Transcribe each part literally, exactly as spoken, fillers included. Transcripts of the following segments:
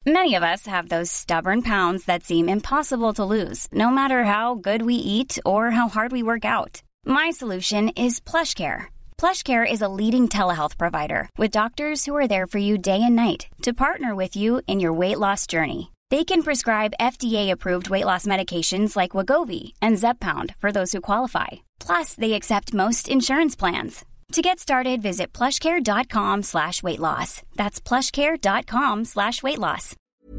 Many of us have those stubborn pounds that seem impossible to lose, no matter how good we eat or how hard we work out. My solution is PlushCare. PlushCare is a leading telehealth provider with doctors who are there for you day and night to partner with you in your weight loss journey. They can prescribe F D A-approved weight loss medications like Wegovy and Zepbound for those who qualify. Plus, they accept most insurance plans. To get started, visit plushcare.com slash weight loss. That's plushcare.com slash weight loss.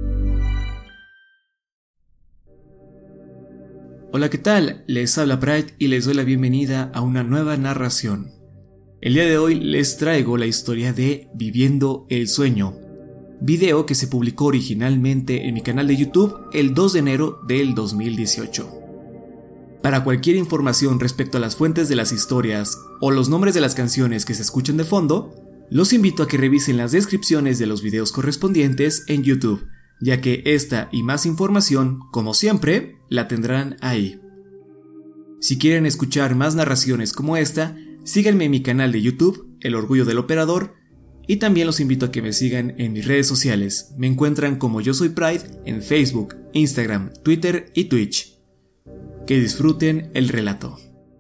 Hola, ¿qué tal? Les habla Pride y les doy la bienvenida a una nueva narración. El día de hoy les traigo la historia de Viviendo el Sueño, video que se publicó originalmente en mi canal de YouTube el dos de enero del dos mil dieciocho. Para cualquier información respecto a las fuentes de las historias o los nombres de las canciones que se escuchan de fondo, los invito a que revisen las descripciones de los videos correspondientes en YouTube, ya que esta y más información, como siempre, la tendrán ahí. Si quieren escuchar más narraciones como esta, síganme en mi canal de YouTube, El Orgullo del Operador, y también los invito a que me sigan en mis redes sociales. Me encuentran como Yo Soy Pride en Facebook, Instagram, Twitter y Twitch. Que disfruten el relato.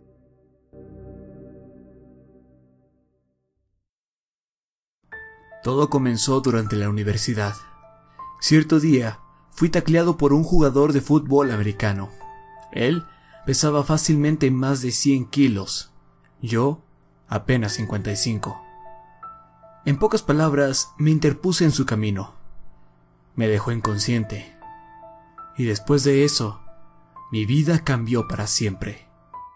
Todo comenzó durante la universidad. Cierto día, fui tacleado por un jugador de fútbol americano. Él pesaba fácilmente más de cien kilos. Yo, apenas cincuenta y cinco. En pocas palabras, me interpuse en su camino. Me dejó inconsciente. Y después de eso, mi vida cambió para siempre.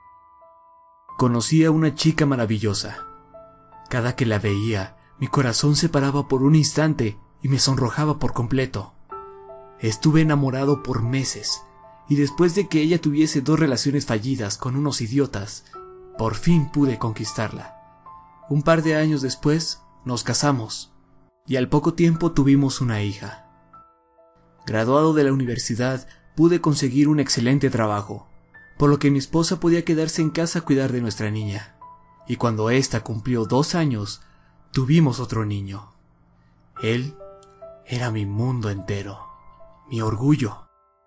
Conocí a una chica maravillosa. Cada que la veía, mi corazón se paraba por un instante y me sonrojaba por completo. Estuve enamorado por meses, y después de que ella tuviese dos relaciones fallidas con unos idiotas, por fin pude conquistarla. Un par de años después, nos casamos, y al poco tiempo tuvimos una hija. Graduado de la universidad, pude conseguir un excelente trabajo, por lo que mi esposa podía quedarse en casa a cuidar de nuestra niña. Y cuando ésta cumplió dos años, tuvimos otro niño. Él era mi mundo entero, mi orgullo.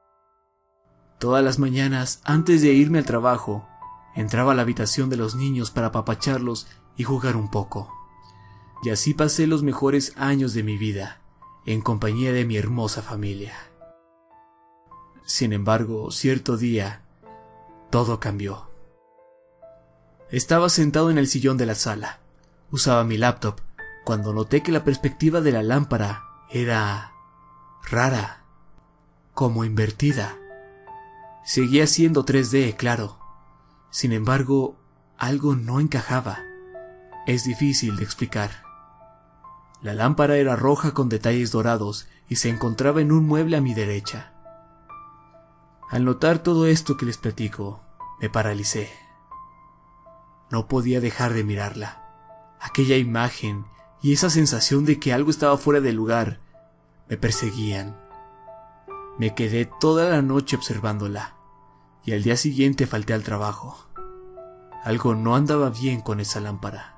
Todas las mañanas, antes de irme al trabajo, entraba a la habitación de los niños para apapacharlos y jugar un poco. Y así pasé los mejores años de mi vida, en compañía de mi hermosa familia. Sin embargo, cierto día, todo cambió. Estaba sentado en el sillón de la sala. Usaba mi laptop cuando noté que la perspectiva de la lámpara era rara, como invertida. Seguía siendo tres D, claro. Sin embargo, algo no encajaba. Es difícil de explicar. La lámpara era roja con detalles dorados y se encontraba en un mueble a mi derecha. Al notar todo esto que les platico, me paralicé. No podía dejar de mirarla. Aquella imagen y esa sensación de que algo estaba fuera de lugar me perseguían. Me quedé toda la noche observándola y al día siguiente falté al trabajo. Algo no andaba bien con esa lámpara.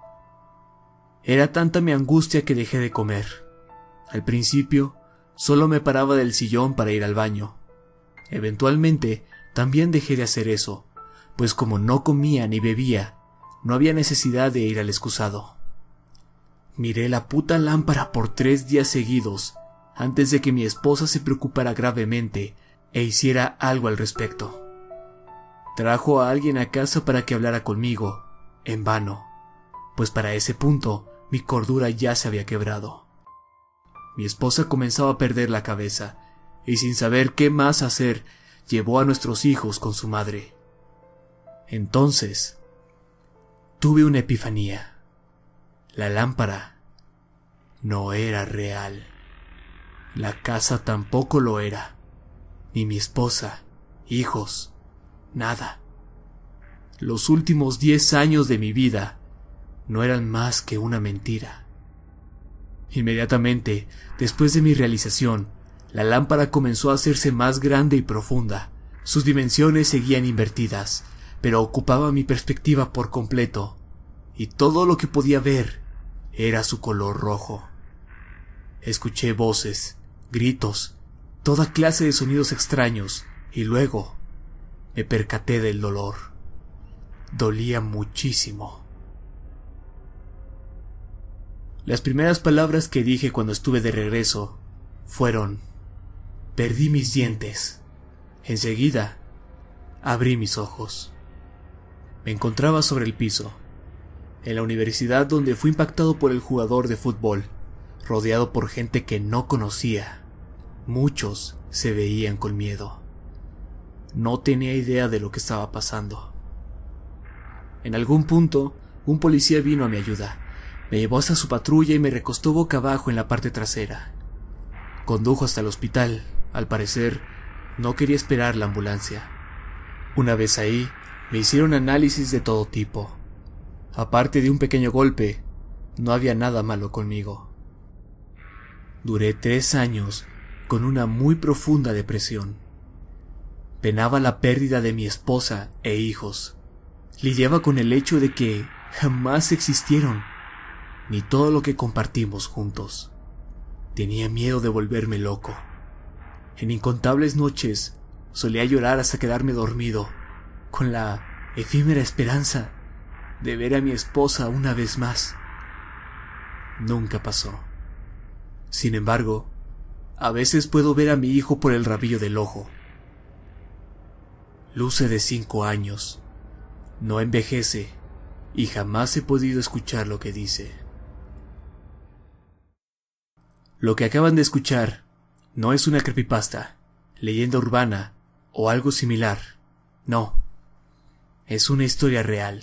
Era tanta mi angustia que dejé de comer. Al principio, solo me paraba del sillón para ir al baño. Eventualmente, también dejé de hacer eso, pues como no comía ni bebía, no había necesidad de ir al excusado. Miré la puta lámpara por tres días seguidos, antes de que mi esposa se preocupara gravemente e hiciera algo al respecto. Trajo a alguien a casa para que hablara conmigo, en vano, pues para ese punto mi cordura ya se había quebrado. Mi esposa comenzaba a perder la cabeza, y sin saber qué más hacer, llevó a nuestros hijos con su madre. Entonces, tuve una epifanía. La lámpara no era real. La casa tampoco lo era. Ni mi esposa, hijos, nada. Los últimos diez años de mi vida no eran más que una mentira. Inmediatamente, después de mi realización, la lámpara comenzó a hacerse más grande y profunda. Sus dimensiones seguían invertidas, pero ocupaba mi perspectiva por completo, y todo lo que podía ver era su color rojo. Escuché voces, gritos, toda clase de sonidos extraños, y luego me percaté del dolor. Dolía muchísimo. Las primeras palabras que dije cuando estuve de regreso fueron: perdí mis dientes. Enseguida, abrí mis ojos. Me encontraba sobre el piso, en la universidad donde fui impactado por el jugador de fútbol, rodeado por gente que no conocía. Muchos se veían con miedo. No tenía idea de lo que estaba pasando. En algún punto, un policía vino a mi ayuda. Me llevó hasta su patrulla y me recostó boca abajo en la parte trasera. Condujo hasta el hospital. Al parecer, no quería esperar la ambulancia. Una vez ahí, me hicieron análisis de todo tipo. Aparte de un pequeño golpe, no había nada malo conmigo. Duré tres años con una muy profunda depresión. Penaba la pérdida de mi esposa e hijos. Lidiaba con el hecho de que jamás existieron, ni todo lo que compartimos juntos. Tenía miedo de volverme loco. En incontables noches solía llorar hasta quedarme dormido, con la efímera esperanza de ver a mi esposa una vez más. Nunca pasó. Sin embargo, a veces puedo ver a mi hijo por el rabillo del ojo. Luce de cinco años. No envejece y jamás he podido escuchar lo que dice. Lo que acaban de escuchar no es una creepypasta, leyenda urbana o algo similar. No, es una historia real.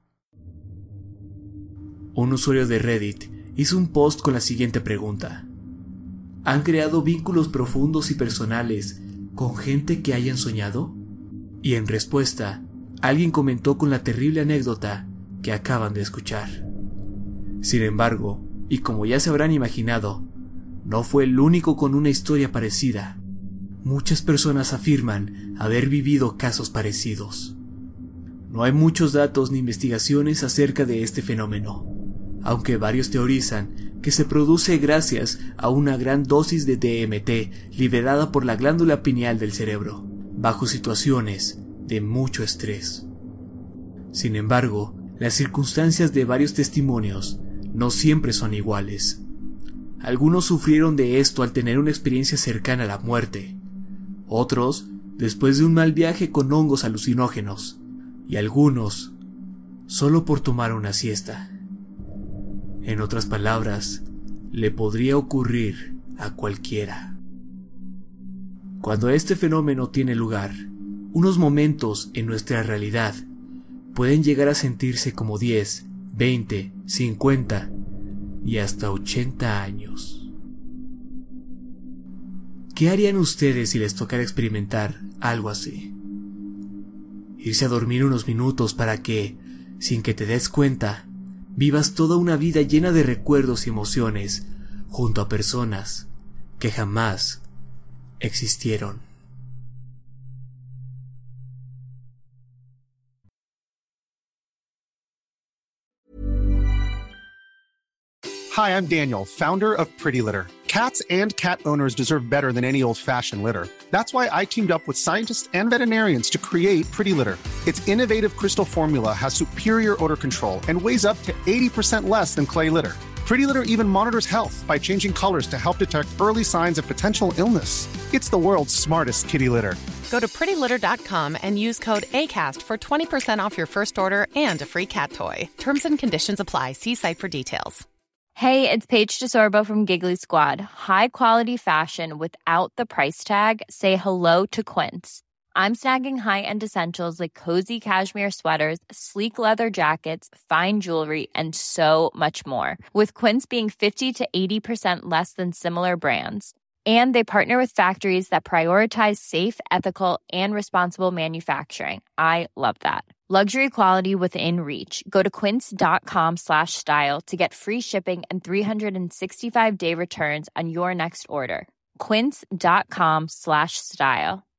Un usuario de Reddit hizo un post con la siguiente pregunta: ¿han creado vínculos profundos y personales con gente que hayan soñado? Y en respuesta, alguien comentó con la terrible anécdota que acaban de escuchar. Sin embargo, y como ya se habrán imaginado, no fue el único con una historia parecida. Muchas personas afirman haber vivido casos parecidos. No hay muchos datos ni investigaciones acerca de este fenómeno, aunque varios teorizan que se produce gracias a una gran dosis de D M T liberada por la glándula pineal del cerebro, bajo situaciones de mucho estrés. Sin embargo, las circunstancias de varios testimonios no siempre son iguales. Algunos sufrieron de esto al tener una experiencia cercana a la muerte, otros después de un mal viaje con hongos alucinógenos, y algunos solo por tomar una siesta. En otras palabras, le podría ocurrir a cualquiera. Cuando este fenómeno tiene lugar, unos momentos en nuestra realidad pueden llegar a sentirse como diez, veinte, cincuenta y hasta ochenta años. ¿Qué harían ustedes si les tocara experimentar algo así? Irse a dormir unos minutos para que, sin que te des cuenta, vivas toda una vida llena de recuerdos y emociones junto a personas que jamás existieron. Hi, I'm Daniel, founder of Pretty Litter. Cats and cat owners deserve better than any old-fashioned litter. That's why I teamed up with scientists and veterinarians to create Pretty Litter. Its innovative crystal formula has superior odor control and weighs up to eighty percent less than clay litter. Pretty Litter even monitors health by changing colors to help detect early signs of potential illness. It's the world's smartest kitty litter. Go to pretty litter dot com and use code ACAST for twenty percent off your first order and a free cat toy. Terms and conditions apply. See site for details. Hey, it's Paige DeSorbo from Giggly Squad. High quality fashion without the price tag. Say hello to Quince. I'm snagging high-end essentials like cozy cashmere sweaters, sleek leather jackets, fine jewelry, and so much more. With Quince being fifty to eighty percent less than similar brands. And they partner with factories that prioritize safe, ethical, and responsible manufacturing. I love that. Luxury quality within reach. Go to quince.com slash style to get free shipping and three sixty-five day returns on your next order. Quince.com slash style.